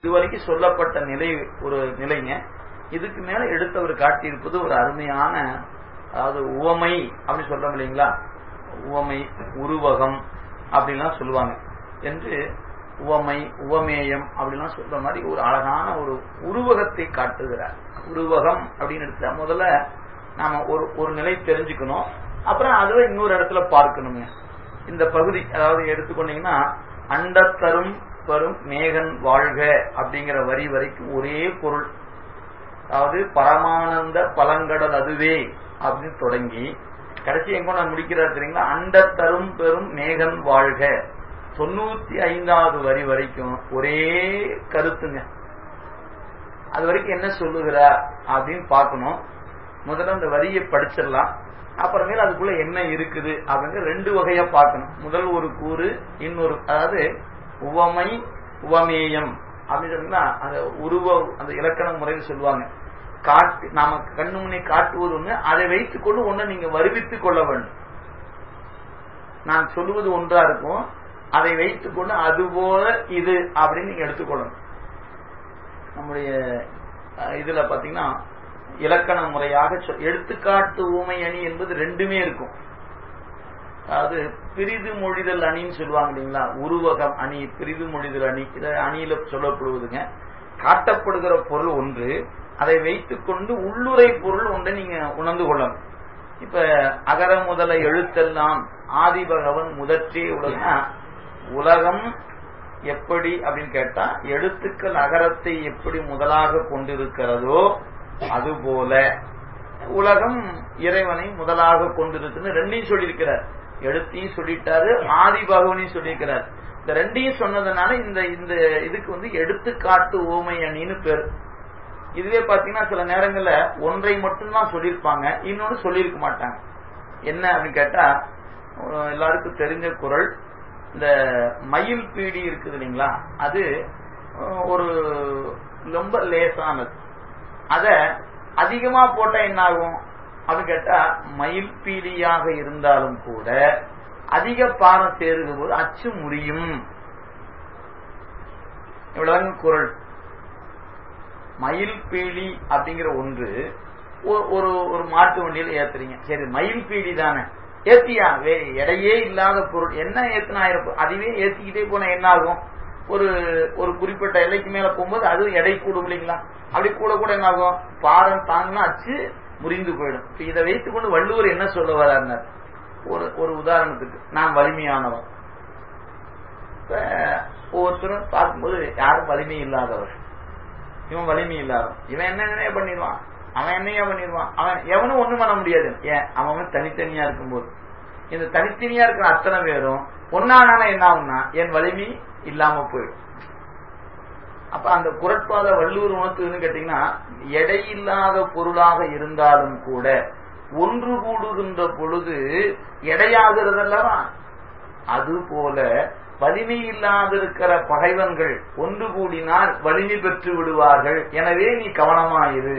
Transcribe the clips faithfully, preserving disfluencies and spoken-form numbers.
இதுவரைக்கும் சொல்லப்பட்ட நிலை ஒரு நிலைங்க. இதுக்கு மேல எடுத்தவர் காட்டியிருப்பது ஒரு அருமையான, அதாவது உவமை அப்படின்னு சொல்றோம் இல்லைங்களா, உவமை உருவகம் அப்படின்லாம் சொல்லுவாங்க என்று, உவமை உவமேயம் அப்படின்லாம் சொல்ற மாதிரி ஒரு அழகான ஒரு உருவகத்தை காட்டுகிறார். உருவகம் அப்படின்னு எடுத்தா முதல்ல நாம ஒரு ஒரு நிலை தெரிஞ்சுக்கணும், அப்புறம் அதுவே இன்னொரு இடத்துல பார்க்கணுங்க. இந்த பகுதி அதாவது எடுத்துக்கொண்டீங்கன்னா, அண்டத்தரும் வரும் மேகன் வாழ்க அப்படிங்கிற வரி வரைக்கும் ஒரே பொருள், அதாவது பரமானந்த பழங்கடல் அதுவே அப்படின்னு தொடங்கி கடைசி எங்க நான் முடிக்கிறார் தெரியுங்களா, அண்டத்தரும் பெரும் மேகன் வாழ்க, தொண்ணூத்தி ஐந்தாவது வரி வரைக்கும் ஒரே கருத்துங்க. அது வரைக்கும் என்ன சொல்லுகிறார் அப்படின்னு பார்க்கணும். முதல்ல அந்த வரியை படிச்சிடலாம், அப்புறமேல அதுக்குள்ள என்ன இருக்குது அப்படிங்கிற ரெண்டு வகையா பார்க்கணும். முதல் ஒரு கூறு, இன்னொரு, அதாவது உவமை உவமேயம் அப்படின்னு சொன்னா அந்த உருவ அந்த இலக்கண முறையில் சொல்லுவாங்க. காட்டு நாம கண்ணு முன்னே காட்டுவது ஒண்ணு, அதை வைத்துக் கொண்டு ஒண்ணு நீங்க வருவித்துக் கொள்ள வேண்டும். நான் சொல்லுவது ஒன்றா இருக்கும், அதை வைத்துக் கொண்டு அதுபோல இது அப்படின்னு நீங்க எடுத்துக்கொள்ளணும். நம்முடைய இதுல பாத்தீங்கன்னா இலக்கண முறையாக எடுத்துக்காட்டு ஊமை அணி என்பது ரெண்டுமே இருக்கும். அதாவது பிரிது மொழிதல் அணின்னு சொல்லுவாங்க இல்லைங்களா, உருவகம் அணி, பிரிது மொழிதல் அணி, இத அணியில சொல்லப்படுவதுங்க. காட்டப்படுகிற பொருள் ஒன்று, அதை வைத்துக் கொண்டு உள்ளுரை பொருள் ஒன்றை நீங்க உணர்ந்து கொள்ளணும். இப்ப அகர முதல எழுத்தெல்லாம் ஆதி பகவன் முதற்றே உலகம்னா, உலகம் எப்படி அப்படின்னு கேட்டா, எழுத்துக்கள் அகரத்தை எப்படி முதலாக கொண்டிருக்கிறதோ அதுபோல உலகம் இறைவனை முதலாக கொண்டிருக்குன்னு ரெண்டையும் சொல்லியிருக்கிறார். எழுத்தையும் சொல்லிட்டாரு, ஆதி பகவனையும் சொல்லியிருக்கிறார். இந்த ரெண்டையும் சொன்னதுனால இந்த இந்த இதுக்கு வந்து எடுத்துக்காட்டு ஓமை அணின்னு பேரு. இதுவே பாத்தீங்கன்னா சில நேரங்கள்ல ஒன்றை மட்டும்தான் சொல்லியிருப்பாங்க, இன்னொன்னு சொல்லியிருக்க மாட்டாங்க. என்ன அப்படின்னு கேட்டா, எல்லாருக்கும் தெரிஞ்ச குறள், இந்த மயில் பீடி இருக்குது இல்லைங்களா, அது ஒரு ரொம்ப லேசானது. அத அதிகமா போட்டா என்ன ஆகும் அப்படின்னு கேட்டா, மயில் பீலியாக இருந்தாலும் கூட அதிக பாரம் சேருகிற போது அச்சு முறியும். இவ்வளவு குறள். மயில் பீலி அப்படிங்கிற ஒன்று ஒரு ஒரு மாட்டு வண்டியில ஏத்துறீங்க, சரி மயில் பீலி தானே ஏத்தியா, வே எடையே இல்லாத பொருள் என்ன ஏத்துனா ஆயிரம், அதுவே ஏத்திக்கிட்டே போன என்ன ஆகும், ஒரு ஒரு குறிப்பிட்ட எல்லைக்கு மேல போகும்போது அது எடை கூடும் இல்லைங்களா, அப்படி கூட கூட என்ன ஆகும், பாரம் தாங்கினா அச்சு முறிந்து போயிடும். இதை வைத்துக் கொண்டு வள்ளுவர் என்ன சொல்ல வர்றார், ஒரு ஒரு உதாரணத்துக்கு, நான் வலிமையானவன். ஒவ்வொருத்தரும் பார்க்கும்போது யாரும் வலிமை இல்லாதவர், இவன் வலிமை இல்லாதவன், இவன் என்ன பண்ணிடுவான், அவன் என்னையா பண்ணிடுவான், அவன் எவனும் ஒண்ணும் பண்ண முடியாது. ஏன், அவன் தனித்தனியா இருக்கும்போது, இந்த தனித்தனியா இருக்கிற அத்தனை பேரும் ஒன்னானால என்ன ஆகும்னா என் வலிமை இல்லாம போயிடும். அப்ப அந்த குறட்பாத வள்ளுவர் உணர்த்துன்னு கேட்டீங்கன்னா, எடையில்லாத பொருளாக இருந்தாலும் கூட ஒன்று கூடுகின்ற பொழுது எடையாகிறதல்லவா, அது போல வலிமை இல்லாதிருக்கிற பகைவன்கள் ஒன்று கூடினால் வலிமை பெற்று விடுவார்கள். எனவே நீ கவனமாயிரு.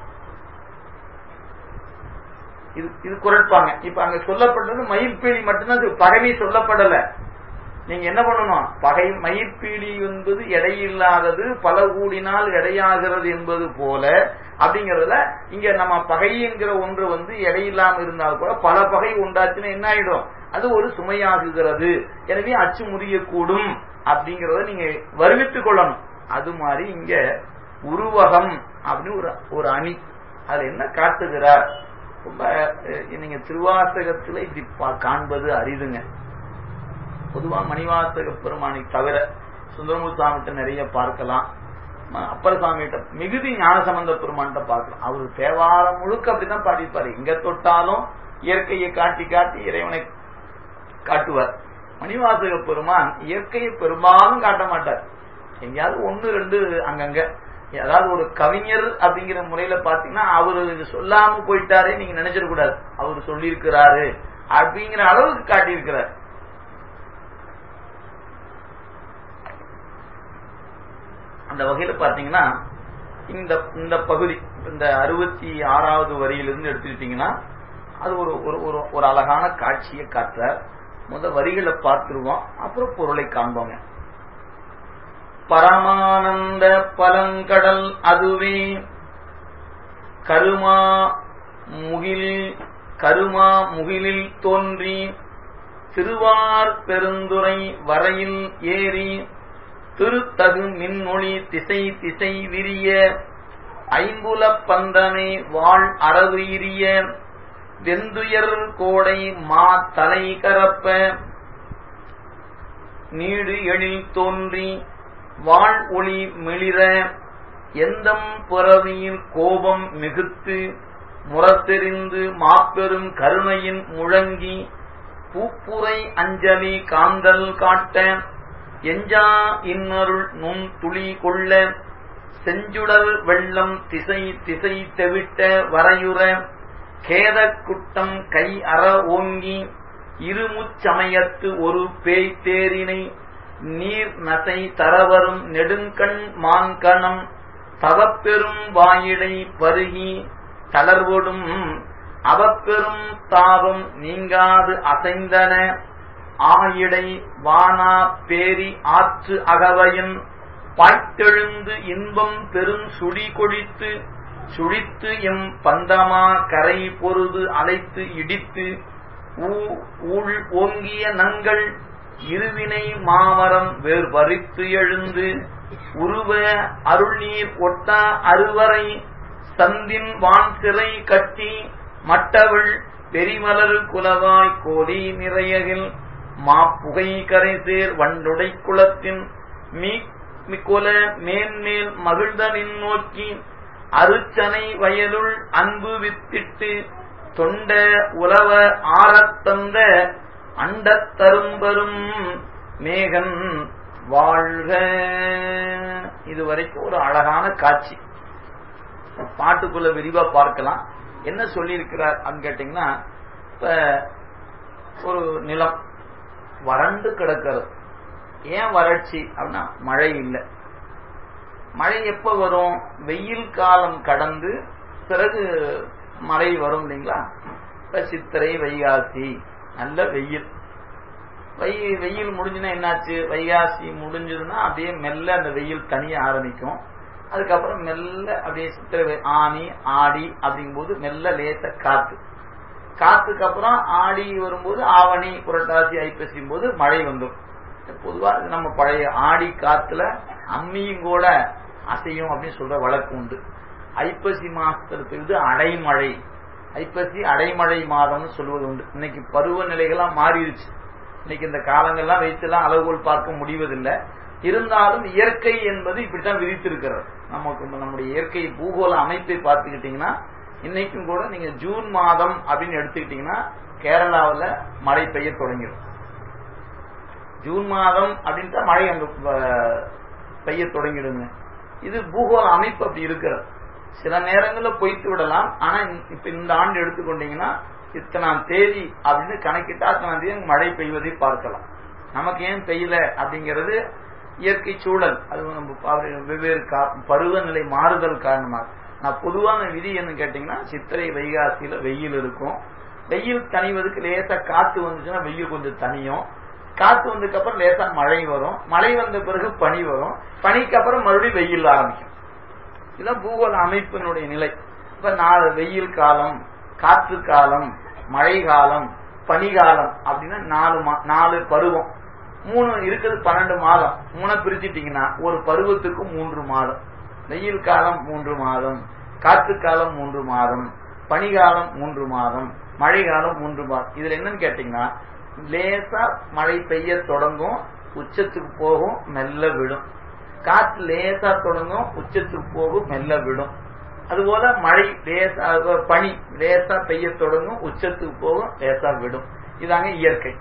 இது இது குறட்பாங்க. இப்ப அங்க சொல்லப்பட்டது மயிர்பீலி மட்டும்தான், பகைமை சொல்லப்படல. நீங்க என்ன பண்ணணும், பகை மயிர்பீலி என்பது எடையில்லாதது, பல கூடினால் எடையாகிறது என்பது போல அப்படிங்கறதுல இங்க நம்ம பகைங்கிற ஒன்று வந்து எடையில்லாம இருந்தால் கூட பல பகை உண்டாச்சுன்னா என்ன ஆயிடும், அது ஒரு சுமையாகுகிறது, எனவே அச்சு முறியக்கூடும் அப்படிங்கறத நீங்க வருவித்துக் கொள்ளணும். அது மாதிரி இங்க உருவகம் அப்படின்னு ஒரு ஒரு அணி, அதுல என்ன காட்டுகிறார், ரொம்ப நீங்க திருவாசகத்துல இப்படி காண்பது அரிதுங்க. பொதுவா மணிவாசக பெருமானை தவிர சுந்தரமூர்த்தி சாமிகிட்ட நிறைய பார்க்கலாம், அப்பர் சாமிகிட்ட மிகுதி ஞானசம்பந்த பெருமான்கிட்ட பார்க்கலாம். அவரு தேவாரம் முழுக்க அப்படிதான் பாடிப்பாரு, எங்க தொட்டாலும் இயற்கையை காட்டி காட்டி இறைவனை காட்டுவார். மணிவாசக பெருமான் இயற்கையை பெரும்பாலும் காட்ட மாட்டார், எங்கேயாவது ஒன்னு ரெண்டு அங்கங்க. அதாவது ஒரு கவிஞர் அப்படிங்கிற முறையில பாத்தீங்கன்னா அவரு சொல்லாம போயிட்டாரே நீங்க நினைச்சிடக்கூடாது, அவரு சொல்லியிருக்கிறாரு அப்படிங்கிற அளவுக்கு காட்டியிருக்கிறார். அந்த வகையில பாத்தீங்கன்னா இந்த இந்த பகுதி, இந்த அறுபத்தி ஆறாவது வரியிலிருந்து எடுத்துக்கிட்டீங்கன்னா அது ஒரு ஒரு அழகான காட்சியை காட்டுறார். முதல் வரிகளை பார்த்துருவோம், அப்புறம் பொருளை காண்போங்க. பரமானந்த பலங்கடல் அதுவே கருமா முகில் கருமா முகிலில் தோன்றி திருவார் பெருந்துறை வரையில் ஏறி திருத்தகு மின்னொளி திசை திசை விரிய ஐம்புல பந்தனை வாழ் அறவுரிய வெந்துயர் கோடை மா தலை கரப்ப நீடு எழில் தோன்றி வாழ் ஒளி மிளிர எந்தம் புறவியில் கோபம் மிகுத்து முரத்தெறிந்து மாப்பெரும் கருணையின் முழங்கி பூப்புரை அஞ்சலி காந்தல் காட்ட எஞ்சா இன்னருள் நுண் துளி கொள்ள செஞ்சுடர் வெள்ளம் திசை திசை தெவிட்ட வரையுற கேதக் குட்டம் கை அற ஓங்கி இருமுச்சமயத்து ஒரு பேய் தேரினை நீர் நசை தரவரும் நெடுங்கண் மான்கணம் தவப்பெரும் வாயிடை பருகி தளர்வொடும் அவப்பெரும் தாபம் நீங்காது அசைந்தன ஆயிடை வானா பேரி ஆற்று அகவையின் பாய்த்தெழுந்து இன்பம் பெரும் சுடி கொழித்து சுழித்து எம் பந்தமா கரை பொருது அலைத்து இடித்து ஊழ் ஓங்கிய நங்கள் இருவினை மாமரம் வேர் வரித்து எழுந்து உருவ அருள்நீர் ஒட்டா அறுவரை சந்தின் வான் சிறை கட்டி மட்டவள் பெரிமலர் குலவாய் கோடி நிறையகில் மாப்புகை கரைசேர் வண்டுடை குளத்தின் மீக்குல மேன்மேல் மகிழ்தனின் நோக்கி அருச்சனை வயலுள் அன்பு வித்திட்டு தொண்ட உலவ ஆரத்தந்த அண்டத் தரும்பரும் மேகன் வாழ்க. இதுவரைக்கும் ஒரு அழகான காட்சி. பாட்டுக்குள்ள விரிவா பார்க்கலாம். என்ன சொல்லி இருக்கிறார் அப்படின்னு கேட்டீங்கன்னா, இப்ப ஒரு நிலம் வறண்டு கிடக்கிறது. ஏன் வறட்சி அப்படின்னா மழை இல்லை. மழை எப்ப வரும்? வெயில் காலம் கடந்து பிறகு மழை வரும் இல்லைங்களா? இப்ப சித்திரை வைகாசி நல்ல வெயில். வெயில் முடிஞ்சுன்னா என்னாச்சு? வைகாசி முடிஞ்சதுன்னா அப்படியே மெல்ல அந்த வெயில் தனிய ஆரம்பிக்கும். அதுக்கப்புறம் மெல்ல அப்படியே சித்திரை ஆனி ஆடி அப்படிங்கும் போது மெல்ல லேச காத்து காத்துக்கு அப்புறம் ஆடி வரும்போது ஆவணி புரட்டாசி ஐப்பசியும் போது மழை வந்துடும். பொதுவா நம்ம பழைய ஆடி காத்துல அம்மியும் கூட அசையும் அப்படின்னு சொல்ற வழக்கு உண்டு. ஐப்பசி மாசத்துல பெய்து அடைமழை, ஐப்பசி அடைமழை மாதம்னு சொல்லுவது உண்டு. இன்னைக்கு பருவநிலைகள்லாம் மாறிடுச்சு. இன்னைக்கு இந்த காலங்கள்லாம் வைத்துலாம் அளவுகோல் பார்க்க முடிவதில்லை. இருந்தாலும் இயற்கை என்பது இப்படித்தான் விதித்திருக்கிறது. நமக்கு நம்முடைய இயற்கை பூகோள அமைப்பை பார்த்துக்கிட்டீங்கன்னா இன்னைக்கும் கூட நீங்க ஜூன் மாதம் அப்படின்னு எடுத்துக்கிட்டீங்கன்னா கேரளாவில் மழை பெய்ய தொடங்கிடும். ஜூன் மாதம் அப்படின்ட்டா மழை அங்க பெய்ய தொடங்கிடுங்க. இது பூகோள அமைப்பு அப்படி இருக்கிறது. சில நேரங்களில் பொய்த்து விடலாம். ஆனா இப்ப இந்த ஆண்டு எடுத்துக்கொண்டீங்கன்னா இத்தனாம் தேதி அப்படின்னு கணக்கிட்டா அத்தனாம் தேதி மழை பெய்வதை பார்க்கலாம். நமக்கு ஏன் பெய்யல அப்படிங்கிறது இயற்கை சூழல். அது நம்ம வெவ்வேறு பருவநிலை மாறுதல் காரணமாக. நான் பொதுவான விதி என்ன கேட்டீங்கன்னா, சித்திரை வைகாசியில வெயில் இருக்கும். வெயில் தணிவதுக்கு லேசா காத்து வந்துச்சுன்னா வெயில் கொஞ்சம் தனியும். காத்து வந்ததுக்கு அப்புறம் லேசா மழை வரும். மழை வந்த பிறகு பனி வரும். பனிக்கு அப்புறம் மறுபடியும் வெயில் ஆரம்பிக்கும். இதுதான் பூகோள அமைப்பினுடைய நிலை. இப்ப நாலு வெயில் காலம், காற்று காலம், மழை காலம், பனிகாலம் அப்படின்னா நாலு நாலு பருவம். மூணு இருக்குது, பன்னெண்டு மாதம். மூணை பிரிச்சுட்டீங்கன்னா ஒரு பருவத்துக்கு மூன்று மாதம். வெயில் காலம் மூன்று மாதம், காற்று காலம் மூன்று மாதம், பனிகாலம் மூன்று மாதம், மழை காலம் மூன்று மாதம். இதுல என்னன்னு கேட்டீங்கன்னா, லேசா மழை பெய்ய தொடங்கும், உச்சத்துக்கு போகும், மெல்ல விடும். காற்று லேசா தொடங்கும், உச்சத்துக்கு போகும், மெல்ல விடும். அதுபோல மழை லேசா பனி லேசா பெய்ய தொடங்கும், உச்சத்துக்கு போகும், லேசா விடும். இதாங்க இயற்கை.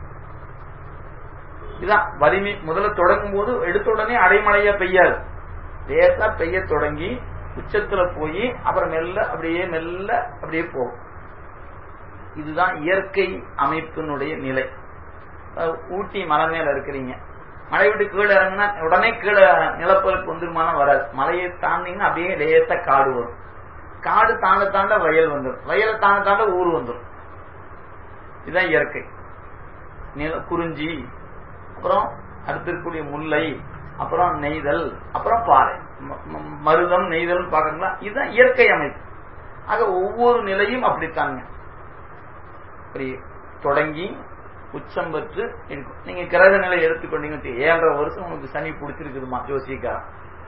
இதான் வலிமை. முதல்ல தொடங்கும் போது எடுத்த உடனே அடைமழையா பெய்யாது. லேசா பெய்ய தொடங்கி உச்சத்துல போய் அப்புறம் மெல்ல அப்படியே மெல்ல அப்படியே போகும். இதுதான் இயற்கை அமைப்பினுடைய நிலை. ஊட்டி மலை மேல இருக்கிறீங்க, மழை விட்டு கீழே இறங்கினா உடனே கீழே நிலப்பரப்பு வந்துருமான வராது. மலையை தாண்டிங்கன்னா அப்படியே லேசா காடு வரும். காடு தாண்ட தாண்ட வயல் வந்துடும். வயலை தாண்ட தாண்ட ஊர் வந்துடும். இதுதான் இயற்கை. குறிஞ்சி, அப்புறம் அடுத்து இருக்கக்கூடிய முல்லை, அப்புறம் நெய்தல், அப்புறம் பாறை, மருதம், நெய்தல் பாக்கங்களா, இதுதான் இயற்கை அமைப்பு. ஆக ஒவ்வொரு நிலையும் அப்படித்தாங்க. அப்படி தொடங்கி உச்சம் பெற்று இருக்கும். நீங்க கிரக நிலை எடுத்துக்கொண்டீங்க, ஏழரை வருஷம் உங்களுக்கு சனி பிடிச்சிருக்குதுமா ஜோசிக்காரன்.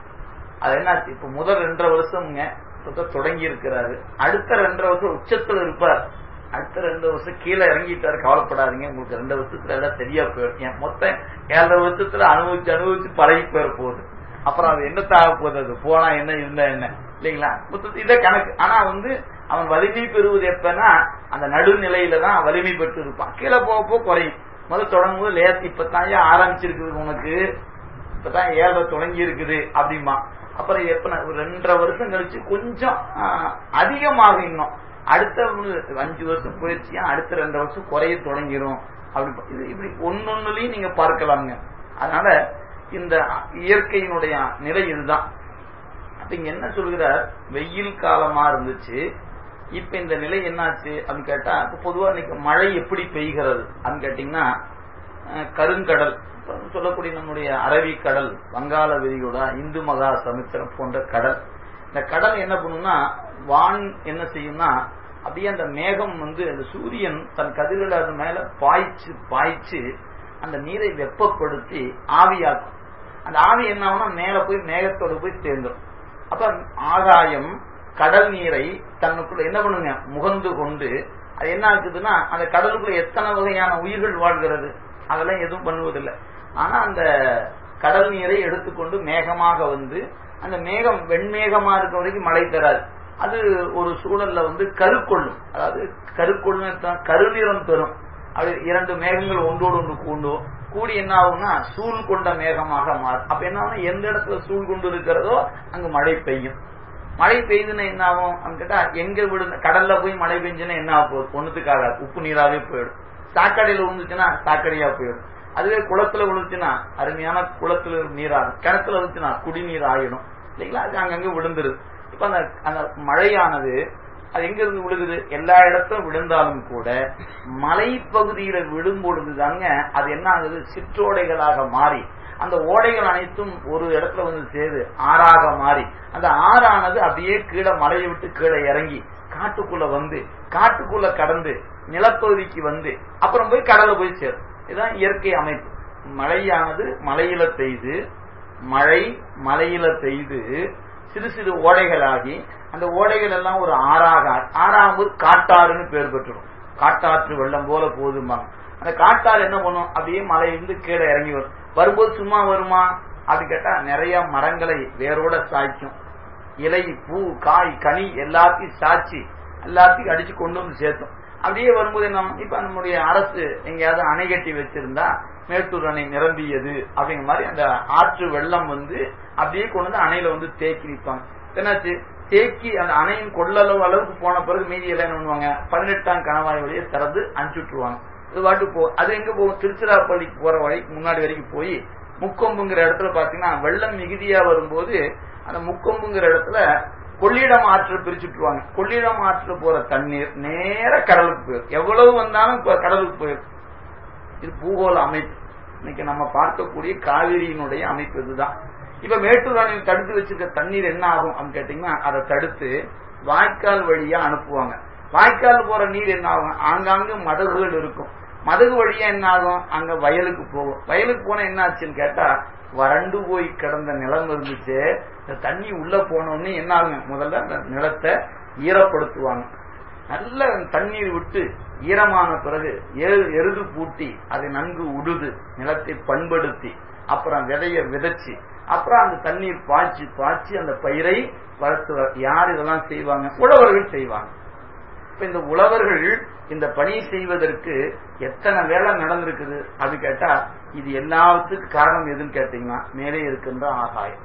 அது என்னாச்சு, இப்ப முதல் ரெண்டரை வருஷம்ங்க தொடங்கி இருக்கிறாரு, அடுத்த ரெண்டரை வருஷம் உச்சத்துல இருப்பார், அடுத்த ரெண்டு வருஷம் கீழே இறங்கிட்டாரு. கவலைப்படாதீங்க, உங்களுக்கு ரெண்டு வருஷத்துல எல்லாம் சரியா போயிடும். மொத்தம் ஏழரை வருஷத்துல அனுபவிச்சு அனுபவிச்சு பழகி போயிட போகுது. அப்புறம் அது என்ன தாக போகுது, அது போனா என்ன இருந்தா என்ன இல்லைங்களா, இத கணக்கு. ஆனா வந்து அவன் வலிமை பெறுவது எப்பன்னா அந்த நடுநிலையில தான் வலிமை பெற்று இருப்பான். கீழே போக போக குறையும். முதல் தொடங்கும் போது லேஸ் இப்பதான் ஆரம்பிச்சிருக்குது உனக்கு, இப்பதான் ஏழரை தொடங்கி இருக்குது அப்படிமா. அப்புறம் எப்ப ரெண்டரை வருஷம் கழிச்சு கொஞ்சம் அதிகமாக, இன்னும் அடுத்த அஞ்சு வருஷம் போயிடுச்சியா அடுத்த ரெண்டு வருஷம் குறைய தொடங்கிரும். அப்படி இது இப்படி ஒன்னொன்னுலயும் நீங்க பார்க்கலாங்க. அதனால இந்த இயற்கையினுடைய நிலை இதுதான். அப்ப இங்க என்ன சொல்கிறார், வெயில் காலமா இருந்துச்சு, இப்ப இந்த நிலை என்னாச்சு அப்படின்னு கேட்டா, இப்ப பொதுவா இன்னைக்கு மழை எப்படி பெய்கிறது அப்படின்னு கேட்டீங்கன்னா, கருங்கடல் சொல்லக்கூடிய நம்முடைய அரபிக்கடல், வங்காள விரிகுடா, இந்து மகா சமுத்திரம் போன்ற கடல், இந்த கடல் என்ன பண்ணும்னா வான் என்ன செய்யும்னா அப்படியே அந்த மேகம் வந்து அந்த சூரியன் தன் கதிர்கள் அது மேல பாய்ச்சு பாய்ச்சு அந்த நீரை வெப்பப்படுத்தி ஆவியாக்கும். அந்த ஆவி என்ன ஆகும்னா மேல போய் மேகத்தோடு போய் சேர்ந்துடும். அப்ப ஆகாயம் கடல் நீரை தன்னுக்குள்ள என்ன பண்ணுங்க முகந்து கொண்டு, அது என்ன ஆகுதுன்னா அந்த கடலுக்குள்ள எத்தனை வகையான உயிர்கள் வாழ்கிறது, அதெல்லாம் எதுவும் பண்ணுவதில்லை. ஆனா அந்த கடல் நீரை எடுத்துக்கொண்டு மேகமாக வந்து அந்த மேகம் வெண்மேகமா இருக்க வரைக்கும் மழை தராது. அது ஒரு சூழல்ல வந்து கருக்கொள்ளும், அதாவது கருக்கொள்ளும் கருநிறம் பெறும். அது இரண்டு மேகங்கள் ஒன்றோடு ஒன்று கூண்டும் கூடி என்ன ஆகும்னா சூழ் கொண்ட மேகமாக மாறும். அப்ப என்ன ஆகும், எந்த இடத்துல சூழ் கொண்டு இருக்கிறதோ அங்கு மழை பெய்யும். மழை பெய்யுதுன்னா என்ன ஆகும் அப்படின்னு கேட்டா, எங்க விடு கடல்ல போய் மழை பெஞ்சுன்னா என்ன ஆக போகுது, ஒண்ணுத்துக்காக உப்பு நீராவே போயிடும். சாக்கடையில விழுந்துச்சுன்னா சாக்கடையா போயிடும். அதுவே குளத்துல விழுந்துச்சுன்னா அருமையான குளத்துல நீராகும், கிணத்துல விழுந்துச்சுன்னா குடிநீர் ஆகிடும் இல்லைங்களா, அது அங்கங்க விழுந்துருது. இப்ப அந்த அந்த மழையானது அது எங்க இருந்து விழுகுது, எல்லா இடத்தும் விழுந்தாலும் கூட மலைப்பகுதியில விழும் பொழுதுதாங்க அது என்ன ஆகுது, சிற்றோடைகளாக மாறி அந்த ஓடைகள் அனைத்தும் ஒரு இடத்துல வந்து சேரு ஆறாக மாறி, அந்த ஆறானது அப்படியே கீழே மலையை விட்டு கீழே இறங்கி காட்டுக்குள்ள வந்து காட்டுக்குள்ள கடந்து நிலப்பகுதிக்கு வந்து அப்புறம் போய் கடல்ல போய் சேரும். இதுதான் இயற்கை அமைப்பு. மழையானது மலையில பெய்து, மழை மலையில பெய்து சிறு சிறு ஓடைகளாகி அந்த ஓடைகள் எல்லாம் ஒரு ஆறாக ஆறாகும்போது காட்டாறுன்னு பேர் பெற்றுடும். காட்டாற்று வெள்ளம் போல போதுமாங்க. அந்த காட்டாறு என்ன பண்ணும், அப்படியே மலையிலிருந்து கீழே இறங்கி வரும். வரும்போது சும்மா வருமா அப்படி கேட்டா நிறைய மரங்களை வேரோட சாய்க்கும். இலை பூ காய் கனி எல்லாத்தையும் சாய்ச்சி எல்லாத்தையும் அடிச்சு கொண்டு வந்து சேர்த்தோம். அப்படியே வரும்போது என்ன, இப்ப நம்முடைய அரசு எங்கேயாவது அணை கட்டி வச்சிருந்தா மேட்டூர் அணை நிரம்பியது அப்படிங்கிற மாதிரி அந்த ஆற்று வெள்ளம் வந்து அப்படியே கொண்டு வந்து அணையில வந்து தேக்கி நிற்பாங்க. என்னாச்சு, தேக்கி அந்த அணையின் கொள்ளளவு அளவுக்கு போன பிறகு மீதி எல்லாம் என்ன பண்ணுவாங்க, பதினெட்டாம் கணவாய் வழியை திறந்து அனுப்பிச்சு விட்டுருவாங்க. இது வாட்டு போ அது எங்க போகும், திருச்சிராப்பள்ளிக்கு போற வழிக்கு முன்னாடி வரைக்கும் போய் முக்கொம்புங்கிற இடத்துல பாத்தீங்கன்னா வெள்ளம் மிகுதியா வரும்போது அந்த முக்கொம்புங்கிற இடத்துல கொள்ளிடம் ஆற்று பிரிச்சுட்டுருவாங்க. கொள்ளிடம் ஆற்றுல போற தண்ணீர் நேர கடலுக்கு போயிடும். எவ்வளவு வந்தாலும் கடலுக்கு போயிடும். இது பூகோள அமைப்பு. இன்னைக்கு நம்ம பார்க்கக்கூடிய காவிரியினுடைய அமைப்பு இதுதான். இப்ப மேட்டூர் அணையில் தடுத்து வச்சிருக்க தண்ணீர் என்ன ஆகும் அப்படின்னு கேட்டீங்கன்னா, அதை தடுத்து வாய்க்கால் வழியா அனுப்புவாங்க. வாய்க்கால் போற நீர் என்ன ஆகும், ஆங்காங்கு மதகுகள் இருக்கும். மதகு வழியா என்ன ஆகும், அங்க வயலுக்கு போகும். வயலுக்கு போனா என்ன ஆச்சுன்னு கேட்டா, வறண்டு போய் கிடந்த நிலம் இருந்துச்சு, இந்த தண்ணி உள்ள போனோன்னு என்ன ஆகும், முதல்ல அந்த நிலத்தை ஈரப்படுத்துவாங்க. நல்ல தண்ணீர் விட்டு ஈரமான பிறகு எருது பூட்டி அதை நன்கு உடுது நிலத்தை பண்படுத்தி அப்புறம் விதைய விதைச்சு அப்புறம் அந்த தண்ணீர் பாய்ச்சி பாய்ச்சி அந்த பயிரை வளர்த்துவார். யார் இதெல்லாம் செய்வாங்க, உழவர்கள் செய்வாங்க. இப்ப இந்த உழவர்கள் இந்த பணி செய்வதற்கு எத்தனை வேலை நடந்திருக்குது அது கேட்டா, இது எல்லாத்துக்கும் காரணம் எதுன்னு கேட்டீங்கன்னா மேலே இருக்கின்ற ஆகாயம்.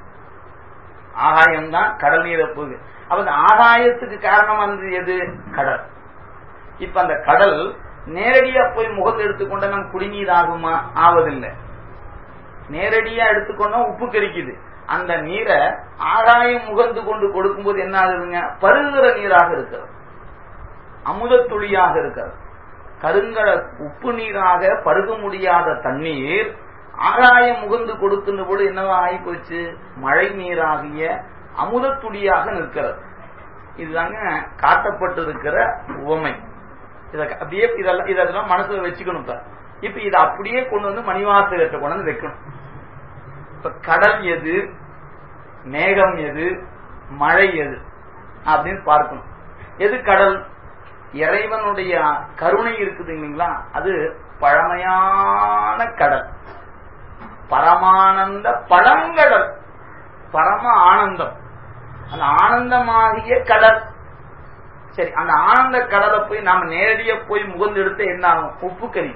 ஆகாயம் தான் கடல் நீரை போகுது. அப்ப அந்த ஆகாயத்துக்கு காரணம் வந்து எது, கடல். இப்ப அந்த கடல் நேரடியா போய் முகத்தில் எடுத்துக்கொண்ட நம் குடிநீர் ஆகுமா, ஆவதில்லை. நேரடியா எடுத்துக்கொண்டா உப்பு கரிக்குது. அந்த நீரை ஆகாயம் முகந்து கொண்டு கொடுக்கும் போது என்ன ஆகுதுங்க, பருகிற நீராக இருக்கிறது, அமுத துளியாக இருக்கிறது. கருங்கட உப்பு நீராக பருக முடியாத தண்ணீர் ஆகாயம் முகந்து கொடுக்கின்ற போது என்னவா ஆகி போச்சு? மழை நீராகிய அமுதத்துளியாக நிற்கிறது. இதுதாங்க காட்டப்பட்டிருக்கிற உவமை. இத அப்படியே இதெல்லாம் இதெல்லாம் மனசுல வச்சுக்கணும். இப்ப இப்ப இதை அப்படியே கொண்டு வந்து மணிவாசகத்தை கொண்டு வந்து வைக்கணும். இப்ப கடல் எது, மேகம் எது, மழை எது அப்படின்னு பார்க்கணும். எது கடல்? இறைவனுடைய கருணை இருக்குது இல்லைங்களா, அது பழமையான கடல், பரமானந்த பழங்கடல், பரம ஆனந்தம், அந்த ஆனந்தமாகிய கடல். சரி, அந்த ஆனந்த கடலை போய் நாம நேரடியா போய் முகந்து எடுத்து என்ன ஆகும்? உப்பு கறி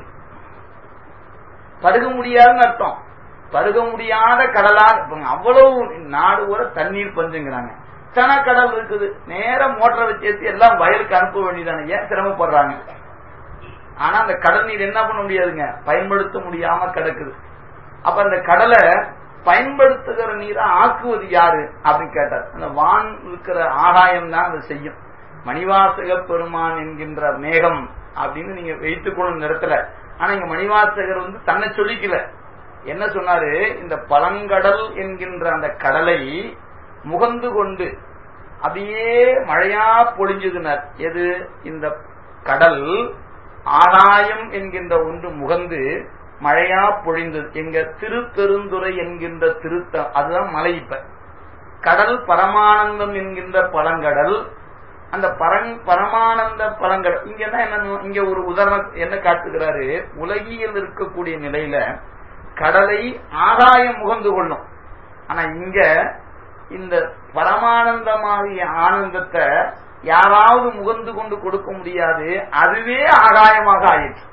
பருக முடியாதுன்னு அர்த்தம். பருக முடியாத கடலா அவ்வளவு நாடு கூட தண்ணீர் பஞ்சுங்கிறாங்க. இத்தனை கடல் இருக்குது, நேரம் மோட்டரை வச்சு ஏற்றி எல்லாம் வயலுக்கு அனுப்ப வேண்டியதானே, ஏன் சிரமப்படுறாங்க? ஆனா அந்த கடல் நீர் என்ன பண்ண முடியாதுங்க, பயன்படுத்த முடியாம கிடக்குது. அப்ப அந்த கடலை பயன்படுத்துகிற நீரை ஆக்குவது யாரு அப்படின்னு கேட்டார். அந்த வான் இருக்கிற ஆகாயம் தான் அதை செய்யும். மணிவாசக பெருமான் என்கின்ற மேகம் அப்படின்னு நீங்க வைத்துக் கொள்ளும் இடத்துல. ஆனா இங்க மணிவாசகர் வந்து தன்னை சொல்லிக்கல. என்ன சொன்னாரு? இந்த பழங்கடல் என்கின்ற அந்த கடலை முகந்து கொண்டு அப்படியே மழையா பொழிஞ்சுதுனர். எது? இந்த கடல் ஆகாயம் என்கின்ற ஒன்று முகந்து மழையா பொழிந்தது. எங்க திருப்பெருந்துறை என்கின்ற திருத்த, அதுதான் மலை. இப்ப கடல் பரமானந்தம் என்கின்ற பழங்கடல், அந்த பரங் பரமானந்த பழங்கடல். இங்க என்ன, இங்க ஒரு உதாரணம் என்ன காட்டுகிறாரு? உலகியல் இருக்கக்கூடிய நிலையில கடலை ஆகாயம் முகந்து கொள்ளும். ஆனா இங்க இந்த பரமானந்தமாகிய ஆனந்தத்தை யாராவது முகந்து கொண்டு கொடுக்க முடியாது, அதுவே ஆகாயமாக ஆயிடுச்சு.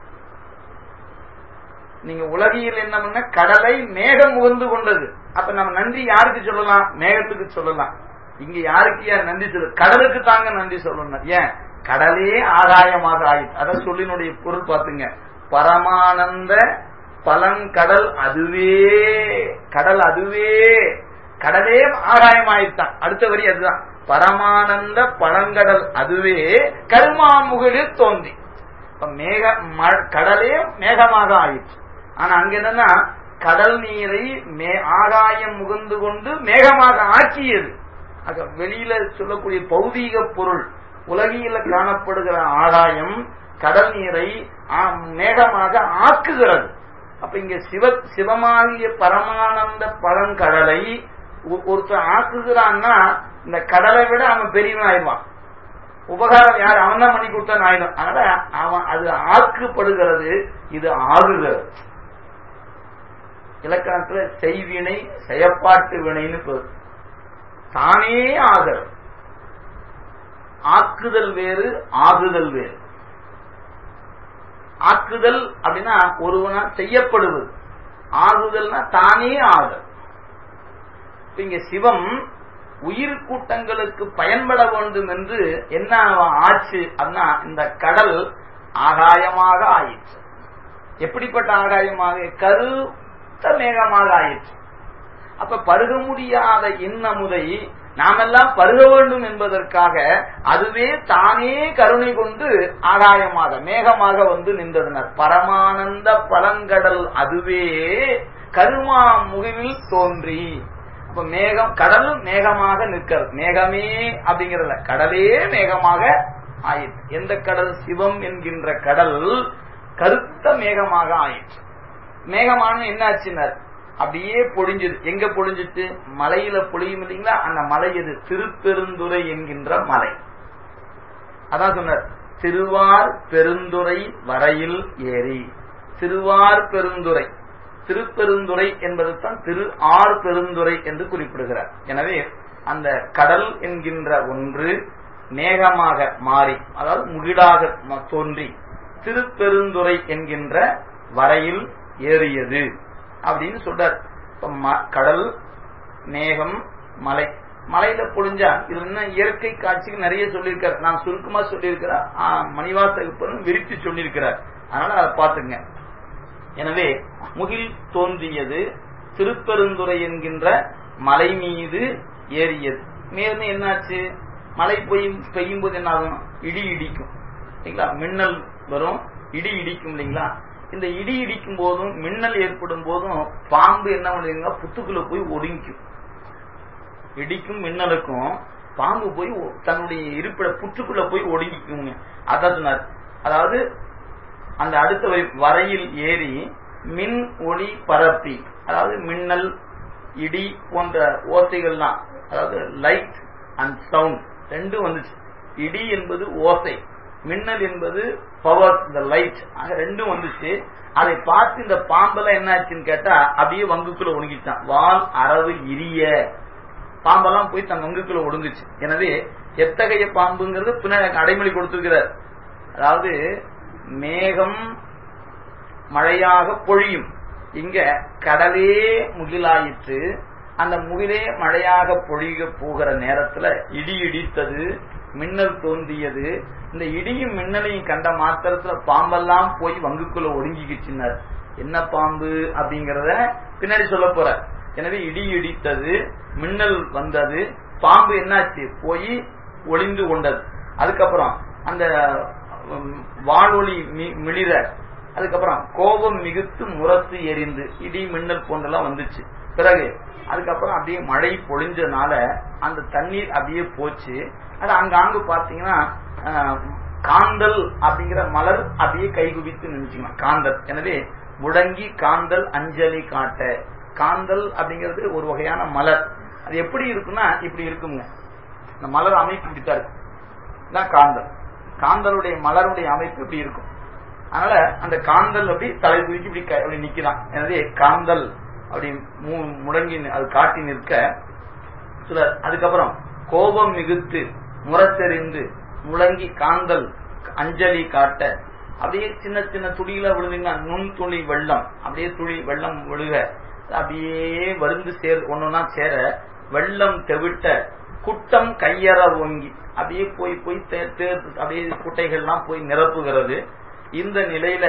நீங்க உலகியல் என்ன பண்ண, கடலை மேகம் முகந்து கொண்டது. அப்ப நம்ம நன்றி யாருக்கு சொல்லலாம்? மேகத்துக்கு சொல்லலாம். இங்க யாருக்கு யார் நன்றி சொல்ல? கடலுக்கு தாங்க நன்றி சொல்லணும். ஏன்? கடலே ஆகாயமாக ஆயிடுச்சு. அதான் சொல்லினுடைய பொருள் பாத்துங்க. பரமானந்த பழங்கடல் அதுவே, கடல் அதுவே, கடலே ஆகாயமாயிட்டான். அடுத்த வரி அதுதான். பரமானந்த பழங்கடல் அதுவே கருமாமுகிலில் தோன்றி. மேக கடலே மேகமாக ஆயிடுச்சு. ஆனா அங்க என்னன்னா, கடல் நீரை ஆகாயம் முகந்து கொண்டு மேகமாக ஆக்கியது. வெளியில சொல்லக்கூடிய பௌதீக பொருள், உலகில காணப்படுகிற ஆகாயம் கடல் நீரை மேகமாக ஆக்குகிறது. அப்ப இங்க சிவ சிவமாகிய பரமானந்த பழங்கடலை ஒருத்தர் ஆக்குகிறான்னா, இந்த கடலை விட அவன் பெரியவன் ஆயிடுவான். உபகாரம் யார்? அவன் தான் பண்ணி கொடுத்தான் ஆயிடும். அதனால அவன் அது ஆக்குப்படுகிறது, இது ஆகுகிறது. இலக்கணத்துல செய்வினை செயற்பாட்டு வினைன்னு பொருள். தானே ஆகிறது. ஆக்குதல் வேறு, ஆகுதல் வேறு. ஆக்குதல் அப்படின்னா ஒருவனா செய்யப்படுவது, ஆகுதல்னா தானே ஆகுதல். இங்க சிவம் உயிர் கூட்டங்களுக்கு பயன்பட வேண்டும் என்று என்ன ஆச்சு அப்படின்னா, இந்த கடல் ஆகாயமாக ஆயிற்று. எப்படிப்பட்ட ஆகாயமாக? கருத்த மேகமாக ஆயிற்று. அப்ப பருக முடியாத இன்னமுதை நாமெல்லாம் பருக வேண்டும் என்பதற்காக அதுவே தானே கருணை கொண்டு ஆகாயமாக மேகமாக வந்து நின்றனர். பரமானந்த பழங்கடல் அதுவே கருமா முகிலில் தோன்றி. அப்ப மேகம், கடல் மேகமாக நிற்கிறது. மேகமே அப்படிங்கிறத கடலே மேகமாக ஆயிற்று. எந்த கடல்? சிவம் என்கின்ற கடல் கருத்த மேகமாக ஆயிற்று. மேகமான என்ன ஆச்சுனர்? அப்படியே பொழிஞ்சது. எங்க பொழிஞ்சிட்டு? மலையில பொழியும் இல்லைங்களா, அந்த மலை எது? திருப்பெருந்துறை என்கின்ற மலை. அதான் சொன்னார், திருவார் பெருந்துறை வரையில் ஏறி. திருவார் பெருந்துறை, திருப்பெருந்துறை என்பது தான் திரு ஆர் பெருந்துறை என்று குறிப்பிடுகிறார். எனவே அந்த கடல் என்கின்ற ஒன்று மேகமாக மாறி, அதாவது முகிடாக தோன்றி திருப்பெருந்துறை என்கின்ற வரையில் ஏறியது அப்படின்னு சொல்றார். கடல், மேகம், மலை. மலையில பொழிஞ்சா இது என்ன இயற்கை காட்சிக்கு நிறைய சொல்லியிருக்காரு. நான் சுருக்கமா சொல்லியிருக்கிறார், மணிவாசகப்பன் விரித்து சொல்லியிருக்கிறார். அதனால அதை பார்த்துங்க. எனவே முகில் தோன்றியது, திருப்பெருந்துறை என்கின்ற மலை மீது ஏறியது. மேலும் என்னாச்சு? மழை பெய்யும் பெய்யும் போது என்ன ஆகும்? இடி இடிக்கும் இல்லைங்களா, மின்னல் வரும், இடி இடிக்கும் இல்லைங்களா. இந்த இடி இடிக்கும் போதும் மின்னல் ஏற்படும் போதும் பாம்பு என்ன பண்ணுவீங்க, புத்துக்குள்ள போய் ஒடுங்கிக்கும். இடிக்கும் மின்னலுக்கும் பாம்பு போய் தன்னுடைய இருப்பிட புற்றுக்குள்ள போய் ஒடுங்கிக்குங்க. அதான் சொன்னார். அதாவது அந்த அடுத்த வரையில் ஏறி மின் ஒளி பரப்பி, அதாவது மின்னல் இடி போன்ற ஓசைகள்லாம், அதாவது லைட் அண்ட் சவுண்ட் ரெண்டும் வந்துச்சு. இடி என்பது ஓசை, மின்னல் என்பது பவர், இந்த லைட், ஆக ரெண்டும் வந்துச்சு. அதை பார்த்து இந்த பாம்பெல்லாம் என்ன ஆச்சுன்னு கேட்டா அப்படியே வங்குக்குள்ள ஒடுங்கிட்டான். வால் அரவு இரிய பாம்பெல்லாம் போய் தன் வங்குக்குள்ள ஒடுங்குச்சு. எனவே எத்தகைய பாம்புங்கிறது பின்னாடி அடைமொழி கொடுத்திருக்கிறார். அதாவது மேகம் மழையாக பொழியும், இங்க கடலே முகிலாயிற்று, அந்த முகிலே மழையாக பொழிக போகிற நேரத்துல இடி இடித்தது, மின்னல் தோன்றியது. இந்த இடியும் மின்னலையும் கண்ட மாத்திரத்துல பாம்பெல்லாம் போய் வங்குக்குள்ள ஒடுங்கிக்கிச்சினார். என்ன பாம்பு அப்படிங்கறத பின்னாடி சொல்ல போற. எனவே இடி இடித்தது, மின்னல் வந்தது, பாம்பு என்னாச்சு போய் ஒளிந்து கொண்டது. அதுக்கப்புறம் அந்த வானொலி மிளிர, அதுக்கப்புறம் கோபம் மிகுத்து முரசு எரிந்து, இடி மின்னல் போன்றெல்லாம் வந்துச்சு. பிறகு அதுக்கப்புறம் அப்படியே மழை பொழிஞ்சதுனால அந்த தண்ணீர் அப்படியே போச்சு. அது அங்காங்கு பாத்தீங்கன்னா காந்தல் அப்படிங்கிற மலர் அப்படியே கைகுவித்து நினைச்சுக்கலாம் காந்தல். எனவே முடங்கி காந்தல் அஞ்சலி காட்ட, காந்தல் அப்படிங்கிறது ஒரு வகையான மலர். அது எப்படி இருக்குன்னா இப்படி இருக்குங்க, இந்த மலர் அமைப்பு இப்படித்தான் இருக்கு, காந்தல். காந்தலுடைய மலருடைய அமைப்பு இப்படி இருக்கும். அதனால அந்த காந்தல் அப்படி தலை தூக்கி இப்படி அப்படி நிக்கிறான். எனவே காந்தல் அப்படி முடங்கி அது காட்டி நிற்க சிலர். அதுக்கப்புறம் கோபம் மிகுத்து முரசெறிந்து முழங்கி காந்தல் அஞ்சலி காட்ட, அப்படியே சின்ன சின்ன துளியில விழுந்தீங்கன்னா நுண் துளி வெள்ளம், அப்படியே துளி வெள்ளம் விழுக அப்படியே வருந்து சேர் ஒண்ணுன்னா சேர வெள்ளம் தெவிட்ட குட்டம் கையற ஓங்கி அப்படியே போய் போய் அப்படியே குட்டைகள்லாம் போய் நிரப்புகிறது. இந்த நிலையில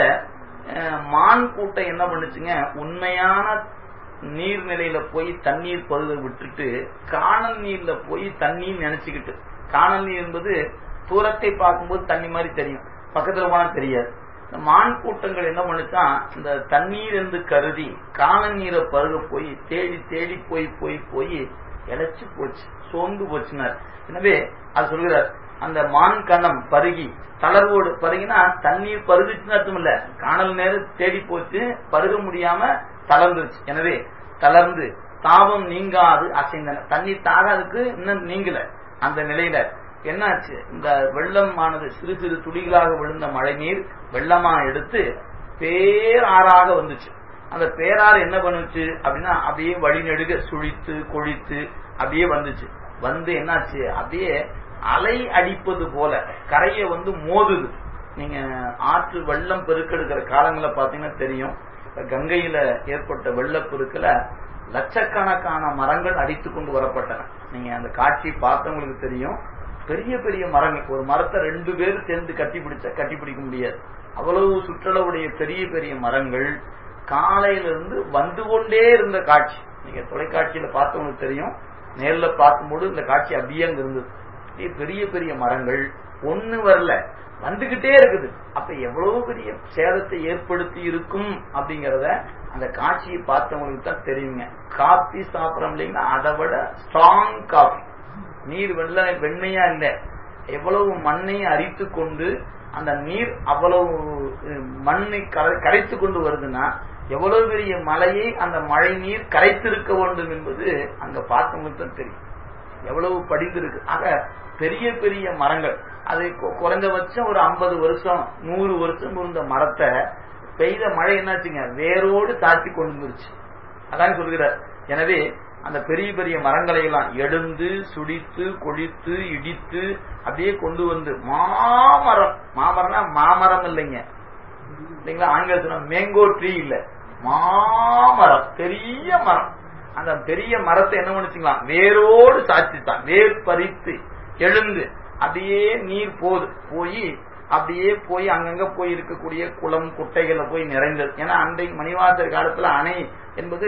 மான் கூட்டம் என்ன பண்ணுச்சுங்க, உண்மையான நீர்நிலையில போய் தண்ணீர் பருக விட்டுட்டு காணல் நீர்ல போய் தண்ணீர் நினைச்சுக்கிட்டு, காணல் நீர் என்பது தூரத்தை பார்க்கும்போது தண்ணி மாதிரி தெரியும், பக்கத்துல போனா தெரியாது. இந்த மான் கூட்டங்கள் என்ன பண்ணுச்சான், இந்த தண்ணீர் என்று கருதி காணல் நீரை பருக போய் தேடி தேடி போய் போய் போய் இழைச்சு போச்சு, சோர்ந்து போச்சுனார். எனவே அது சொல்கிறார், அந்த மான் கணம் பருகி தளர்வோடு பருகினா தண்ணீர் பருகுச்சுன்னு அர்த்தம் இல்ல, காணல் நேரம் தேடி போச்சு, பருக முடியாம தளர்ந்துருச்சு. எனவே தளர்ந்து தாபம் நீங்காது அசைந்தன, தண்ணீர் தாகாதுக்கு இன்னும் நீங்கல. அந்த நிலையில என்னாச்சு, இந்த வெள்ளமானது சிறு சிறு துளிகளாக விழுந்த மழை நீர் வெள்ளமா எடுத்து பேராறாக வந்துச்சு. அந்த பேராறு என்ன பண்ணுச்சு அப்படின்னா அப்படியே வழிநெடுக சுழித்து கொழித்து அப்படியே வந்துச்சு. வந்து என்னாச்சு, அப்படியே அலை அடிப்பது போல கரையை வந்து மோதுது. நீங்க ஆற்று வெள்ளம் பெருக்கெடுக்கிற காலங்கள பாத்தீங்கன்னா தெரியும், கங்கையில ஏற்பட்ட வெள்ளப்பெருக்கில லட்சக்கணக்கான மரங்கள் அடித்து கொண்டு வரப்பட்டன. நீங்க அந்த காட்சி பார்த்தவங்களுக்கு தெரியும். பெரிய பெரிய மரங்கள், ஒரு மரத்தை ரெண்டு பேரும் சேர்ந்து கட்டி பிடிச்ச கட்டி பிடிக்க முடியாது, அவ்வளவு சுற்றளவுடைய பெரிய பெரிய மரங்கள் காலையிலிருந்து வந்து கொண்டே இருந்த காட்சி. நீங்க தொலைக்காட்சியில பார்த்தவங்களுக்கு தெரியும், நேர்ல பார்க்கும்போது இந்த காட்சி அப்படியே அங்க இருந்தது. பெரிய பெரிய மரங்கள் ஒண்ணு வரல, வந்துகிட்டே இருக்குது. அப்ப எவ்வளவு பெரிய சேதத்தை ஏற்படுத்தி இருக்கும் அப்படிங்கறத அந்த காட்சியை பார்த்தவங்களுக்கு தான் தெரியுங்க. காபி சாப்பிடறோம் இல்லைங்களா, அதை விட ஸ்ட்ராங் காபி, நீர் வெள்ள வெண்மையா இல்ல, எவ்வளவு மண்ணை அரித்து கொண்டு அந்த நீர் அவ்வளவு மண்ணை கரைத்து கொண்டு வருதுன்னா எவ்வளவு பெரிய மலையை அந்த மழை நீர் கரைத்திருக்க வேண்டும் என்பது அங்க பார்த்தவங்களுக்கு தான் தெரியும், எவ்வளவு படிந்திருக்கு. ஆக பெரிய பெரிய மரங்கள், அது குறைந்தபட்சம் ஒரு ஐம்பது வருஷம் நூறு வருஷம் இருந்த மரத்தை பெய்த மழை என்னாச்சுங்க, வேரோடு தாழ்த்தி கொண்டு வந்துருச்சு. அதான் சொல்கிறார். எனவே அந்த பெரிய பெரிய மரங்களை எல்லாம் எடுந்து சுடித்து கொழித்து இடித்து அப்படியே கொண்டு வந்து மாமரம், மாமரம்னா மாமரம் இல்லைங்க இல்லைங்களா, ஆங்கிலத்துல மேங்கோ ட்ரீ இல்ல, மாமரம், பெரிய மரம். அந்த பெரிய மரத்தை என்ன பண்ணிச்சுங்களா, வேரோடு சாய்ச்சிட்டான், வேர் பறித்து எழுந்து அப்படியே நீர் போது போய் அப்படியே போய் அங்கங்க போய் இருக்கக்கூடிய குளம் குட்டைகளை போய் நிறைந்தது. ஏன்னா அன்றைக்கு மணிவாசர் காலத்துல அணை என்பது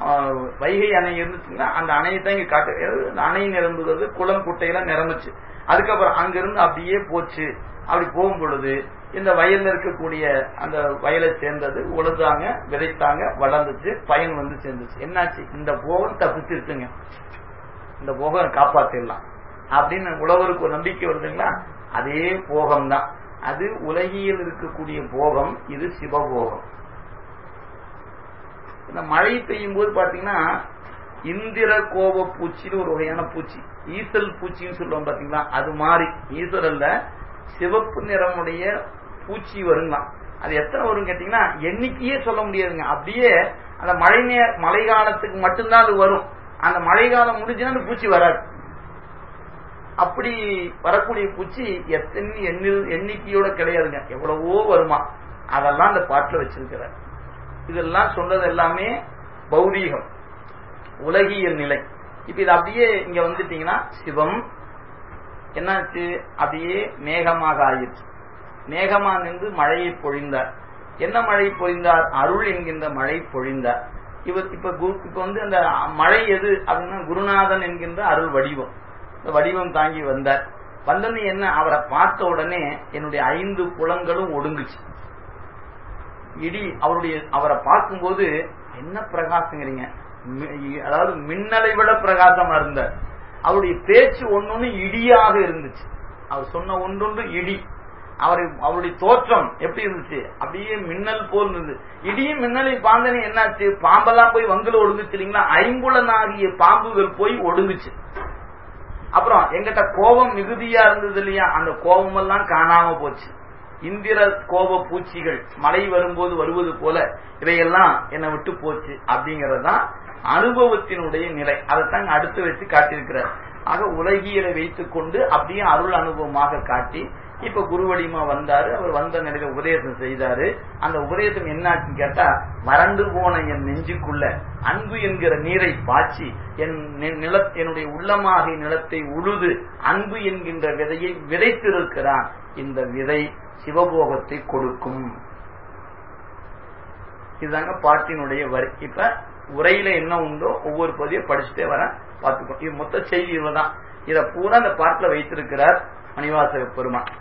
வைகை அணை இருந்துச்சுன்னா அந்த அணையை தான் இங்க காட்டு, அந்த அணை நிரம்புகிறது, குளம் குட்டையெல்லாம் நிரம்புச்சு. அதுக்கப்புறம் அங்கிருந்து அப்படியே போச்சு. அப்படி போகும் பொழுது இந்த வயல்ல இருக்கக்கூடிய அந்த வயலை சேர்ந்தது, உழுதாங்க, விதைத்தாங்க, வளர்ந்துச்சு, பயன் வந்து சேர்ந்துச்சு. என்னாச்சு? இந்த போகம் தப்பிச்சிருச்சுங்க, இந்த போகம் காப்பாத்திடலாம் அப்படின்னு உழவருக்கு ஒரு நம்பிக்கை வருதுங்களா? அதே போகம் தான் அது. உலகியல் இருக்கக்கூடிய போகம் இது சிவபோகம். இந்த மழை பெய்யும் போது பாத்தீங்கன்னா இந்திர கோப பூச்சின்னு ஒரு வகையான பூச்சி, ஈசல் பூச்சின்னு சொல்லுவோம் பாத்தீங்களா, அது மாதிரி ஈசல்ல சிவப்பு நிறமுடைய பூச்சி வருங்க. அது எத்தனை வரும் கேட்டீங்கன்னா எண்ணிக்கையே சொல்ல முடியாதுங்க. அப்படியே அந்த மழை நேர மழை காலத்துக்கு மட்டும்தான் அது வரும். அந்த மழை காலம் முடிஞ்சுன்னா அந்த பூச்சி வராது. அப்படி வரக்கூடிய பூச்சி எத்தனை எண்ணிக்கையோட கிடையாதுங்க, எவ்வளவோ வருமா. அதெல்லாம் அந்த பாட்டுல வச்சிருக்கிறார். இதெல்லாம் சொன்னது எல்லாமே பௌதீகம், உலகியல் நிலை. இப்ப இது அப்படியே இங்க வந்துட்டீங்கன்னா சிவம் என்னாச்சு? அப்படியே மேகமாக ஆயிடுச்சு. மேகமா நின்று மழையை பொழிந்தார். என்ன மழை பொழிந்தார்? அருள் என்கின்ற மழை பொழிந்தார். இவர் இப்ப இப்ப வந்து அந்த மழை எது அப்படின்னா குருநாதன் என்கின்ற அருள் வடிவம். இந்த வடிவம் தாங்கி வந்தார். வந்தது என்ன? அவரை பார்த்த உடனே என்னுடைய ஐந்து புலங்களும் ஒடுங்குச்சு. இடி அவருடைய அவரை பார்க்கும்போது என்ன பிரகாசங்கிறீங்க, அதாவது மின்னலை விட பிரகாசமா இருந்தார். அவருடைய பேச்சு ஒன்னொன்னு இடியாக இருந்துச்சு. அவர் சொன்ன ஒன்றொன்று இடி. அவரு அவருடைய தோற்றம் எப்படி இருந்துச்சு? அப்படியே மின்னல் போல் இருந்தது. இடியும் மின்னலை பாந்தனே என்னாச்சு? பாம்பெல்லாம் போய் வங்குல ஒடுங்குச்சு இல்லைங்களா? ஐம்புலனாகிய பாம்புகள் போய் ஒடுங்குச்சு. அப்புறம் எங்கிட்ட கோபம் மிகுதியா இருந்தது இல்லையா, அந்த கோபம் எல்லாம் காணாம போச்சு. இந்திர கோப பூச்சிகள் மழை வரும்போது வருவது போல இவையெல்லாம் என்னை விட்டு போச்சு. அப்படிங்கறதுதான் அனுபவத்தினுடைய நிலை. அதைத்தான் அடுத்து வச்சு காட்டியிருக்கிறார். ஆக உலகியலை வைத்துக் கொண்டு அப்படியே அருள் அனுபவமாக காட்டி இப்ப குருவடிமா வந்தாரு. அவர் வந்த நிலையில உபதேசம் செய்தாரு. அந்த உபதேசம் என்னாச்சுன்னு கேட்டா, வறண்டு போன என் நெஞ்சுக்குள்ள அன்பு என்கிற நீரை பாய்ச்சி என் நில என்னுடைய உள்ளமாக நிலத்தை உழுது அன்பு என்கின்ற விதையை விதைத்திருக்கிறான். இந்த விதை சிவபோகத்தை கொடுக்கும். இதுதாங்க பாட்டினுடைய வரி. இப்ப உரையில என்ன உண்டோ ஒவ்வொரு பகுதியை படிச்சுட்டே வர பார்த்துக்கோ. இது மொத்த செய்தி இவ்வளவுதான். இத பூரா அந்த பாட்டில் வைத்திருக்கிறார் மணிவாசக பெருமான்.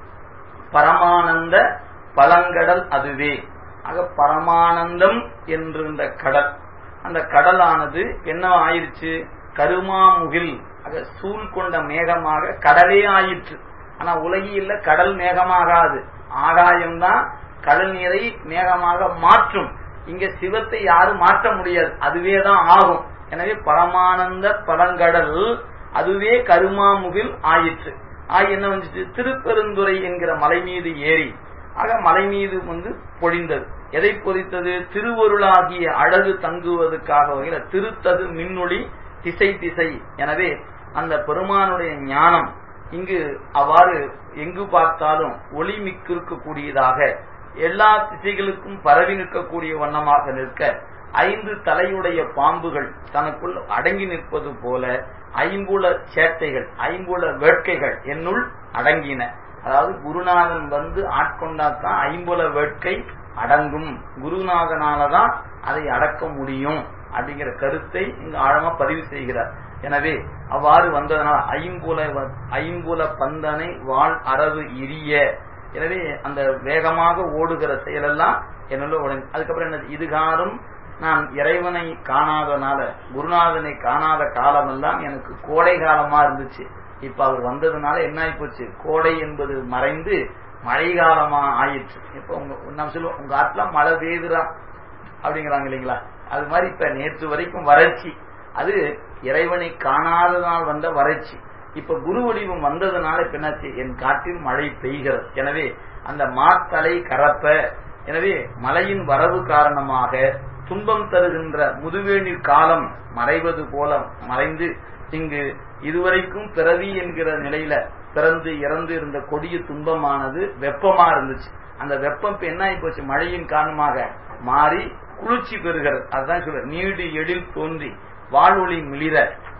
பரமானந்த பழங்கடல் அதுவே. ஆக பரமானந்தம் என்ற கடல், அந்த கடலானது என்ன ஆயிடுச்சு? கருமாமுகில், ஆக சூழ் கொண்ட மேகமாக கடலே ஆயிற்று. ஆனா உலகில் கடல் மேகமாகாது, ஆகாயம்தான் கடல் நீரை மேகமாக மாற்றும். இங்க சிவத்தை யாரும் மாற்ற முடியாது, அதுவேதான் ஆகும். எனவே பரமானந்த பழங்கடல் அதுவே கருமாமுகில் ஆயிற்று. ஆகி என்ன வந்துச்சு? திருப்பெருந்துறை என்கிற மலை மீது ஏறி, ஆக மலை மீது வந்து பொழிந்தது. எதை பொறித்தது? திருவருளாகிய அழகு தங்குவதற்காக வகையில திருத்தது மின்னொளி திசை திசை. எனவே அந்த பெருமானுடைய ஞானம் இங்கு அவ்வாறு எங்கு பார்த்தாலும் ஒளி மிக்கிருக்கக்கூடியதாக எல்லா திசைகளுக்கும் பரவி நிற்கக்கூடிய வண்ணமாக நிற்க, ஐந்து தலையுடைய பாம்புகள் தனக்குள் அடங்கி நிற்பது போல ஐம்புல சேட்டைகள் ஐம்புல வேட்கைகள் என்னுள் அடங்கின. அதாவது குருநாதன் வந்து ஆட்கொண்டாதான் ஐம்புல வேட்கை அடங்கும், குருநாதனாலதான் அதை அடக்க முடியும் அப்படிங்கிற கருத்தை இங்கு ஆழமா பதிவு செய்கிறார். எனவே அவ்வாறு வந்ததனால் ஐம்புல ஐம்புல பந்தனை வாழ் அரவு இரிய. எனவே அந்த வேகமாக ஓடுகிற செயலெல்லாம் என்னுள்ள உடனே. அதுக்கப்புறம் என்ன? இதுகாரும் நான் இறைவனை காணாதனால, குருநாதனை காணாத காலமெல்லாம் எனக்கு கோடை காலமா இருந்துச்சு. இப்ப அவர் வந்ததுனால என்ன ஆகி போச்சு? கோடை என்பது மறைந்து மழை காலமா ஆயிடுச்சு. இப்ப உங்க நம்ம சொல்லுவோம், உங்க ஆற்றுல மழை பெய்யுதுரா அப்படிங்கிறாங்க இல்லைங்களா? அது மாதிரி இப்ப நேற்று வரைக்கும் வறட்சி, அது இறைவனை காணாதனால் வந்த வறட்சி. இப்ப குரு வடிவம் வந்ததுனால இப்ப என்னாச்சு? என் காட்டில் மழை பெய்கிறது. எனவே அந்த மாத்தலை கரப்ப, எனவே மழையின் வரவு காரணமாக துன்பம் தருகின்ற முதுவேணி காலம் மறைவது போல மறைந்து, இங்கு இதுவரைக்கும் பிறவி என்கிற நிலையில பிறந்து இறந்து இருந்த கொடிய துன்பமானது வெப்பமா இருந்துச்சு. அந்த வெப்பம் இப்ப என்ன ஆகி போச்சு? மழையின் காரணமாக மாறி குளிர்ச்சி பெறுகிறது. அதுதான் சொல்ற, நீடு எழில் தோன்றி வாழ்வொளி மிளிர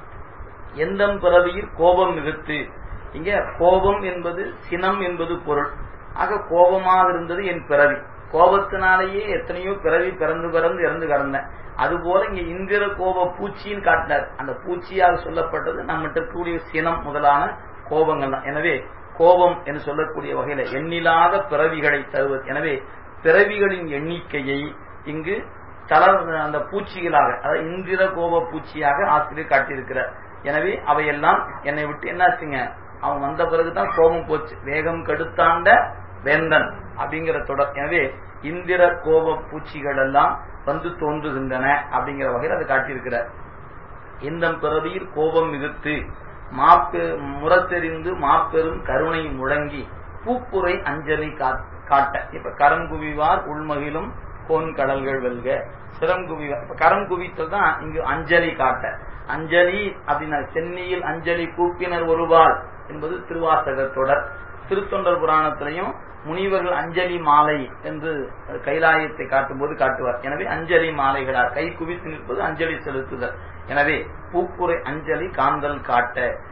எந்தம் பிறவியில் கோபம் மிகுத்து. இங்க கோபம் என்பது சினம் என்பது பொருள். ஆக கோபமாக இருந்தது என் பிறவி. கோபத்தினாலேயே எத்தனையோ பிறவி பிறந்து பிறந்து இறந்து கிடந்தேன். அதுபோல இங்க இந்திர கோப பூச்சின்னு காட்டினார். அந்த பூச்சியாக சொல்லப்பட்டது நம்மகிட்ட இருக்கக்கூடிய சினம் முதலான கோபங்கள் தான். எனவே கோபம் என்று சொல்லக்கூடிய வகையில எண்ணில்லாத பிறவிகளை தருவது. எனவே பிறவிகளின் எண்ணிக்கையை இங்கு தளர் அந்த பூச்சிகளாக, அதாவது இந்திர கோப பூச்சியாக ஆசிரியர் காட்டியிருக்கிறார். எனவே அவையெல்லாம் என்னை விட்டு என்னாச்சுங்க, அவன் வந்த பிறகுதான் கோபம் போச்சு. வேகம் கடுத்தாண்ட வேந்தன் அப்படிங்கிற தொடர். எனவே இந்திர கோப பூச்சிகள் எல்லாம் வந்து தோன்றுகின்றன அப்படிங்கிற வகையில் அதை காட்டியிருக்கிறார். இந்த பிறவியில் கோபம் மிகுத்து மாப்பெ முரத்தெறிந்து மாப்பெரும் கருணை முழங்கி பூப்புரை அஞ்சலி காட்ட. இப்ப கரம் குவிவார் உள்மகிழும் கோன் கடல்கள் வெல்க, சிரம் குவிவார். இப்ப கரம் குவித்தல் தான் இங்கு அஞ்சலி காட்ட. அஞ்சலி அப்படின்னா சென்னியில் அஞ்சலி கூப்பினர் ஒருவாள் என்பது திருவாசக தொடர். திருத்தொண்டர் புராணத்திலையும் முனிவர்கள் அஞ்சலி மாலை என்று கைலாயத்தை காட்டும் போது காட்டுவார். எனவே அஞ்சலி மாலைகளார் கை குவித்து நிற்பது அஞ்சலி செலுத்துதல். எனவே பூப்புரை அஞ்சலி காந்தல் காட்ட.